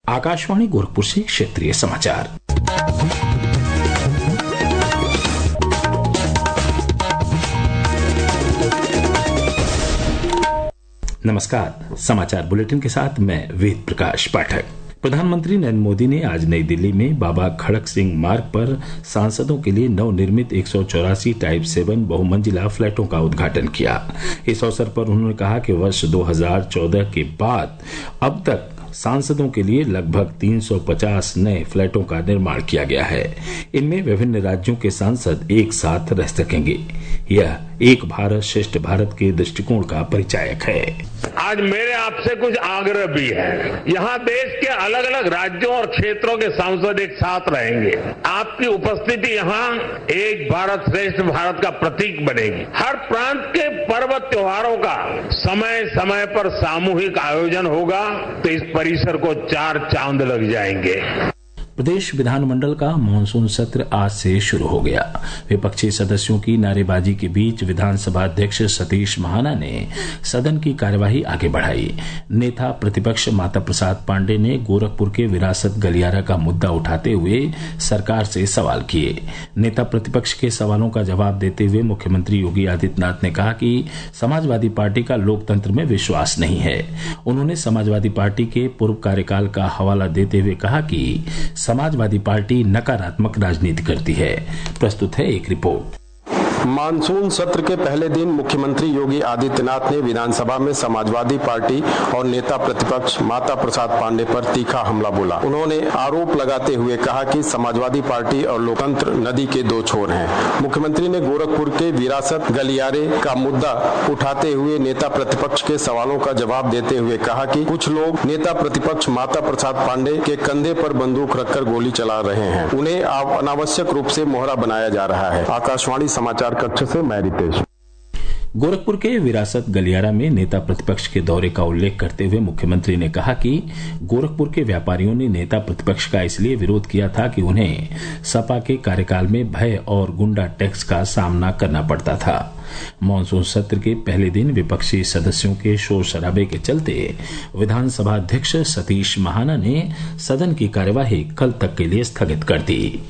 आकाशवाणी गोरखपुर से क्षेत्रीय समाचार। नमस्कार, समाचार बुलेटिन के साथ मैं वेद प्रकाश पाठक। प्रधानमंत्री नरेंद्र मोदी ने आज नई दिल्ली में बाबा खड़क सिंह मार्ग पर सांसदों के लिए नवनिर्मित 184 टाइप 7 बहुमंजिला फ्लैटों का उद्घाटन किया। इस अवसर पर उन्होंने कहा कि वर्ष 2014 के बाद अब तक सांसदों के लिए लगभग 350 नए फ्लैटों का निर्माण किया गया है। इनमें विभिन्न राज्यों के सांसद एक साथ रह सकेंगे। यह एक भारत श्रेष्ठ भारत के दृष्टिकोण का परिचायक है। आज मेरे आपसे कुछ आग्रह भी है। यहाँ देश के अलग अलग राज्यों और क्षेत्रों के सांसद एक साथ रहेंगे। आपकी उपस्थिति यहाँ एक भारत श्रेष्ठ भारत का प्रतीक बनेगी। हर प्रांत के पर्व त्योहारों का समय समय पर सामूहिक आयोजन होगा तो इस परिसर को 4 चांद लग जाएंगे। प्रदेश विधानमंडल का मानसून सत्र आज से शुरू हो गया। विपक्षी सदस्यों की नारेबाजी के बीच विधानसभा अध्यक्ष सतीश महाना ने सदन की कार्यवाही आगे बढ़ाई। नेता प्रतिपक्ष माता प्रसाद पांडे ने गोरखपुर के विरासत गलियारा का मुद्दा उठाते हुए सरकार से सवाल किए। नेता प्रतिपक्ष के सवालों का जवाब देते हुए मुख्यमंत्री योगी आदित्यनाथ ने कहा कि समाजवादी पार्टी का लोकतंत्र में विश्वास नहीं है। उन्होंने समाजवादी पार्टी के पूर्व कार्यकाल का हवाला देते हुए कहा कि समाजवादी पार्टी नकारात्मक राजनीति करती है। प्रस्तुत है एक रिपोर्ट। मानसून सत्र के पहले दिन मुख्यमंत्री योगी आदित्यनाथ ने विधानसभा में समाजवादी पार्टी और नेता प्रतिपक्ष माता प्रसाद पांडे पर तीखा हमला बोला। उन्होंने आरोप लगाते हुए कहा कि समाजवादी पार्टी और लोकतंत्र नदी के 2 छोर हैं। मुख्यमंत्री ने गोरखपुर के विरासत गलियारे का मुद्दा उठाते हुए नेता प्रतिपक्ष के सवालों का जवाब देते हुए कहा कि कुछ लोग नेता प्रतिपक्ष माता प्रसाद पांडे के कंधे पर बंदूक रखकर गोली चला रहे हैं। उन्हें अनावश्यक रूप से मोहरा बनाया जा रहा है। आकाशवाणी समाचार कक्ष से मैं रितेश। गोरखपुर के विरासत गलियारा में नेता प्रतिपक्ष के दौरे का उल्लेख करते हुए मुख्यमंत्री ने कहा कि गोरखपुर के व्यापारियों ने नेता प्रतिपक्ष का इसलिए विरोध किया था कि उन्हें सपा के कार्यकाल में भय और गुंडा टैक्स का सामना करना पड़ता था। मानसून सत्र के पहले दिन विपक्षी सदस्यों के शोर शराबे के चलते विधानसभा अध्यक्ष सतीश महाना ने सदन की कार्यवाही कल तक के लिए स्थगित कर दी।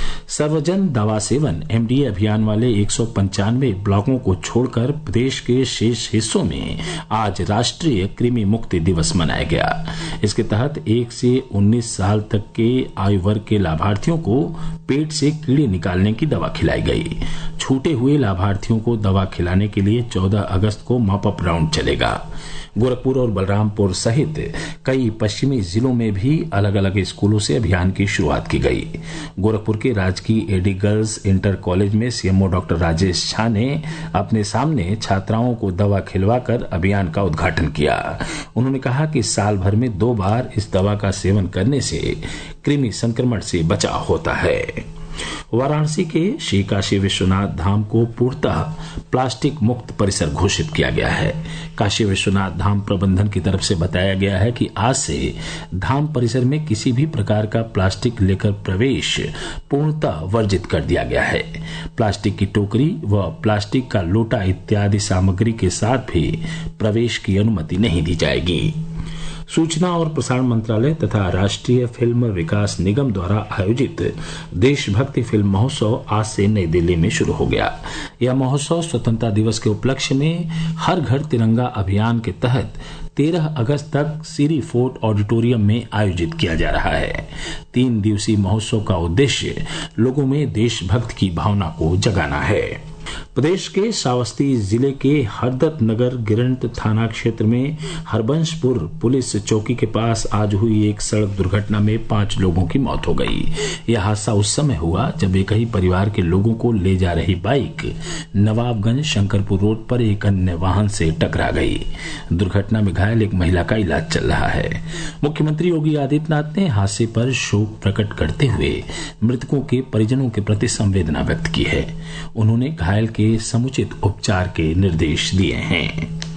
सर्वजन दवा सेवन एमडीए अभियान वाले 195 ब्लॉकों को छोड़कर प्रदेश के शेष हिस्सों में आज राष्ट्रीय कृमि मुक्ति दिवस मनाया गया। इसके तहत 1 से 19 साल तक के आयु वर्ग के लाभार्थियों को पेट से कीड़े निकालने की दवा खिलाई गई। छूटे हुए लाभार्थियों को दवा खिलाने के लिए 14 अगस्त को मॉपअप राउंड चलेगा। गोरखपुर और बलरामपुर सहित कई पश्चिमी जिलों में भी अलग अलग स्कूलों से अभियान की शुरुआत की गई। गोरखपुर के राजकीय एडी गर्ल्स इंटर कॉलेज में सीएमओ डॉक्टर राजेश झा ने अपने सामने छात्राओं को दवा खिलवाकर अभियान का उद्घाटन किया। उन्होंने कहा कि साल भर में 2 बार इस दवा का सेवन करने से कृमि संक्रमण से बचाव होता है। वाराणसी के श्री काशी विश्वनाथ धाम को पूर्णतः प्लास्टिक मुक्त परिसर घोषित किया गया है। काशी विश्वनाथ धाम प्रबंधन की तरफ से बताया गया है कि आज से धाम परिसर में किसी भी प्रकार का प्लास्टिक लेकर प्रवेश पूर्णतः वर्जित कर दिया गया है। प्लास्टिक की टोकरी व प्लास्टिक का लोटा इत्यादि सामग्री के साथ भी प्रवेश की अनुमति नहीं दी जाएगी। सूचना और प्रसारण मंत्रालय तथा राष्ट्रीय फिल्म विकास निगम द्वारा आयोजित देशभक्ति फिल्म महोत्सव आज से नई दिल्ली में शुरू हो गया। यह महोत्सव स्वतंत्रता दिवस के उपलक्ष्य में हर घर तिरंगा अभियान के तहत 13 अगस्त तक सीरी फोर्ट ऑडिटोरियम में आयोजित किया जा रहा है। 3 दिवसीय महोत्सव का उद्देश्य लोगों में देशभक्ति की भावना को जगाना है। प्रदेश के श्रावस्ती जिले के हरदत्त नगर गिरंट थाना क्षेत्र में हरबंशपुर पुलिस चौकी के पास आज हुई एक सड़क दुर्घटना में 5 लोगों की मौत हो गई। यह हादसा उस समय हुआ जब एक ही परिवार के लोगों को ले जा रही बाइक नवाबगंज शंकरपुर रोड पर एक अन्य वाहन से टकरा गई। दुर्घटना में घायल एक महिला का इलाज चल रहा है। मुख्यमंत्री योगी आदित्यनाथ ने हादसे पर शोक प्रकट करते हुए मृतकों के परिजनों के प्रति संवेदना व्यक्त की है। उन्होंने घायल के समुचित उपचार के निर्देश दिए हैं।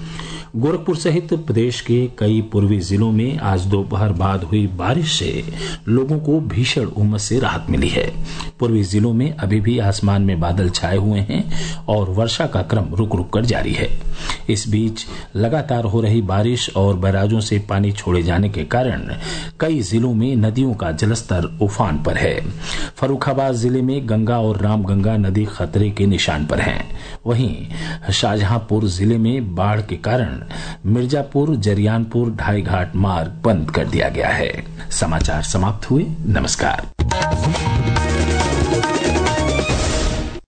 गोरखपुर सहित प्रदेश के कई पूर्वी जिलों में आज दोपहर बाद हुई बारिश से लोगों को भीषण उमस से राहत मिली है। पूर्वी जिलों में अभी भी आसमान में बादल छाए हुए हैं और वर्षा का क्रम रुक रुक कर जारी है। इस बीच लगातार हो रही बारिश और बैराजों से पानी छोड़े जाने के कारण कई जिलों में नदियों का जलस्तर उफान पर है। फर्रुखाबाद जिले में गंगा और रामगंगा नदी खतरे के निशान पर हैं। वहीं शाहजहांपुर जिले में बाढ़ के कारण मिर्जापुर जरियानपुर ढाई घाट मार्ग बंद कर दिया गया है। समाचार समाप्त हुए। नमस्कार।